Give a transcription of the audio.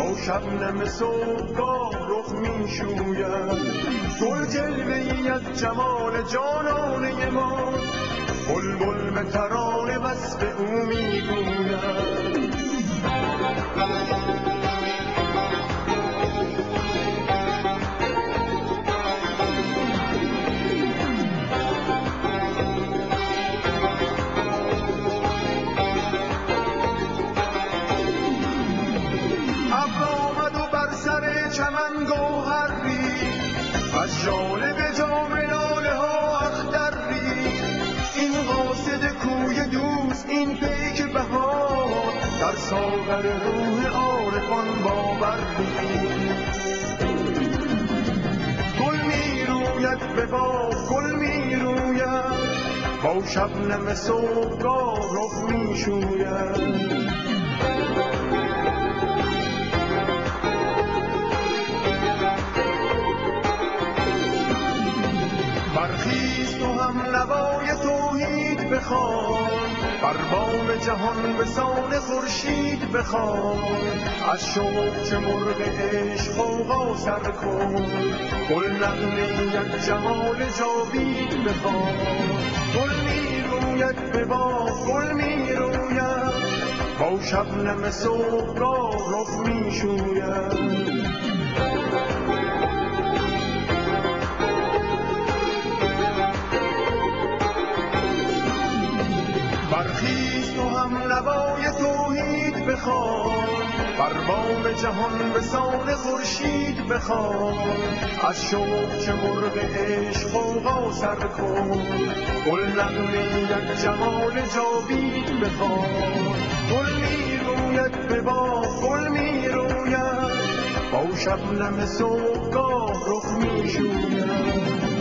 با شبنم صبحگاه رخ می شوید. گل جلوه‌ای از جمال جانانه ما، بلبل به ترانه وصف او می گوید. چمن گوهر ریخت از ژاله به جام لاله ها اختر ریخت. این قاصد کوی دوست، این پیک بهار، در ساغر روح عارفان باور ریخت. گل می روید به باغ، گل می روید، با شبنم صبحگاه رخ می شوید. برخیز تو هم نوای توحید بخوان، بر بام جهان به سان خورشید بخوان. از شوق چه مرغ عشق غوغا سر کن، گل نغمه از جمال جاوید بخوان. گل می روید به باغ، گل می روید، با شبنم صبحگاه رخ می شوید. برخیز تو هم نوای توحید بخوان، بر بام جهان به سان خورشید بخوان. از شوق چه مرغ عشق غوغا سر کن، گل نغمه از جمال جاوید بخوان. گل می روید به باغ، گل می روید، با شبنم صبحگاه رخ می شوید.